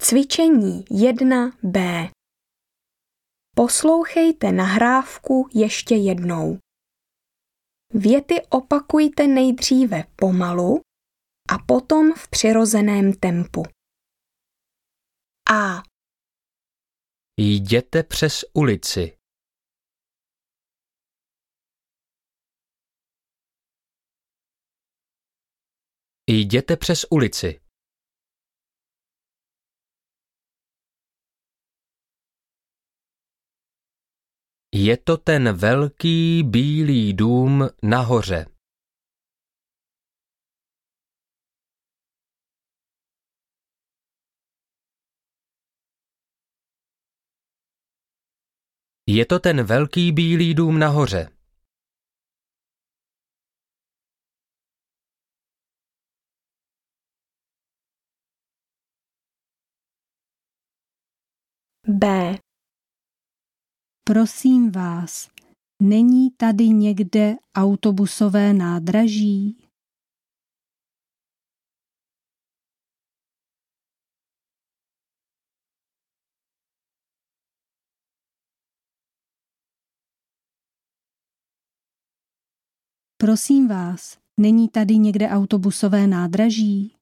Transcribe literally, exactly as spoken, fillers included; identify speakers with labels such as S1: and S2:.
S1: Cvičení jedna bé. Poslouchejte nahrávku ještě jednou. Věty opakujte nejdříve pomalu a potom v přirozeném tempu. A.
S2: Jděte přes ulici. Jděte přes ulici. Je to ten velký bílý dům nahoře. Je to ten velký bílý dům nahoře.
S1: B.
S3: Prosím vás, není tady někde autobusové nádraží? Prosím vás, není tady někde autobusové nádraží?